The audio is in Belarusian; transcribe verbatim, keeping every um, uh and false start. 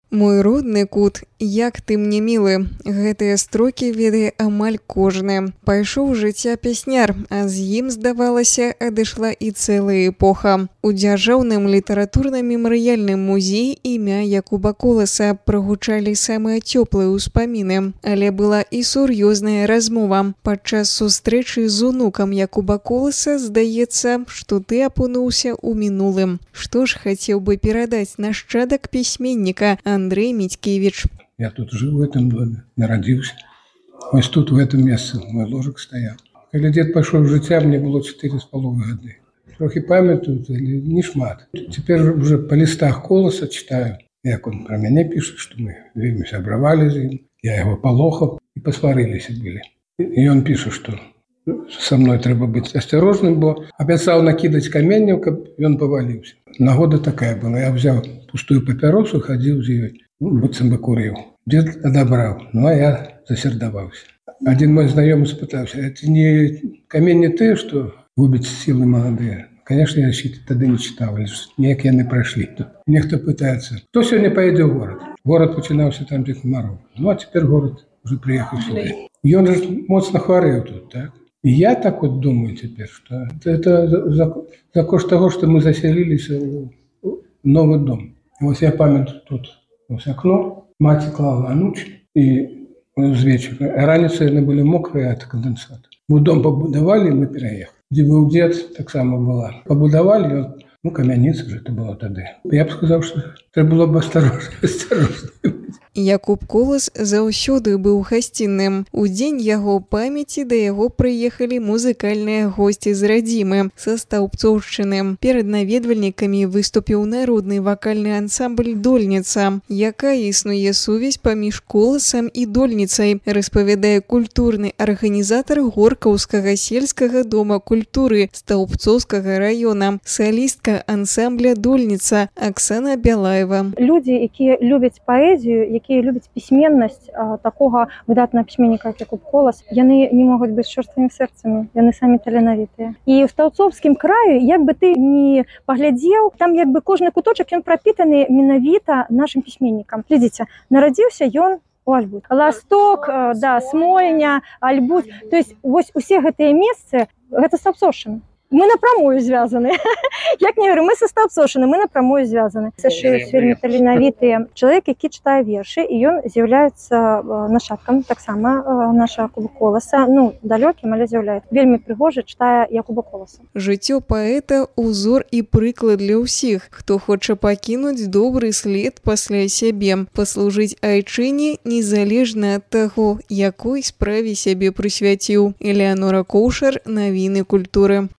Мой родны кут, як ты мне мілы. Гэтыя строкі ведае амаль кожны. Пайшоў жыцця пясняр, а з ім, здавалася, адышла і цэлая эпоха. У дзяржаўным літаратурна-мемарыяльным музеі імя Якуба Коласа прагучалі самыя цёплыя ўспаміны. Але была і сур'ёзная размова. Падчас сустрэчы з унукам Якуба Коласа здаецца, што ты апынуўся ў мінулым. Што ж хацеў бы перадаць нашчадак пісьменніка Андрей Митькевич? Я тут жил в этом доме, народился. Вот тут, в этом месте, мой ложек стоял. Когда дед пошел в життя, мне было четыре с половиной года. Трохи памятуют, или не шмат. Теперь уже по листах Колоса читаю, як он про меня пишет, что мы вельми сябравали з ним. Я его полохал, и посварились были. И он пишет, что со мной треба быть осторожным, бо обещал накидать каменьев, и он повалился. Нагода такая была. Я взял пустую папиросу, ходил за ее, ну, будто бы курил. Дед одобрал, ну а я засердовался. Один мой знакомый спытался, это не камень не ты, что губит силы молодые? Конечно, я тогда не читал, лишь ніяк яны прошли. Некто пытается. Кто сегодня поедет в город? Город начинался там, где Комаров. Ну а теперь город уже приехал сюда. И он же моцно хворел тут, так? И я так вот думаю теперь, что это за, за кошт того, что мы заселились в новый дом. И вот я памятаю тут вот окно, мать клала ануч, и з вечера. А раніцей они были мокрые от конденсата. Мы дом побудовали, и мы переехали. Где был дед, так само была. Побудовали, ну, камяница же это было тогда. Я бы сказал, что это было бы осторожно, осторожно. Якуб Колас заўсёды быў гасцінным. У дзень яго памяці да яго прыехалі музыкальныя госці з радзімы, са Стаўбцоўшчыны. Перад наведвальнікамі выступіў народны вакальны ансамбль «Дольніца». Якая існуе сувязь паміж Коласам і Дольніцай, распавядае культурны арганізатар Горкаўскага сельскага дома культуры Стаўбцоўскага раёна, салістка ансамбля «Дольніца» Аксана Бялаева. Людзі, якія любяць паэзію, якія любяць пісьменнасць такога выдатнага пісьменніка, як Якуб Колас, яны не могуць быць чорствымі сэрцамі, яны самі таленавітыя. І ў Стаўбцоўскім краі, як бы ты не паглядзеў, там як бы кожны куточак ён прапітаны менавіта нашым пісьменнікам. Глядзіце, нарадзіўся ён у Альбут. Ласток, да, Смольня, Альбут. То есть вось усе гэтыя месцы, гэта Стаўбцоўшчына. Мы напрамую звязаны. Як не говорю, мы са Стаўбцоўшчыны, мы напрамую звязаны. Сашыюць вельмі таленавіты чалавек, які чытае вершы, і ён з'яўляецца нашчадкам таксама нашага Якуба Коласа. Ну, далёкім, але з'яўляецца. Вельмі прыгожа чытае Якуба Коласа. Жыццё паэта – узор і прыклад для ўсіх, хто хоча пакінуць добры след пасля сябе, паслужыць айчыне незалежна ад таго, якой справе сябе прысвяціў. Элеанора Коўшар, навіны культуры.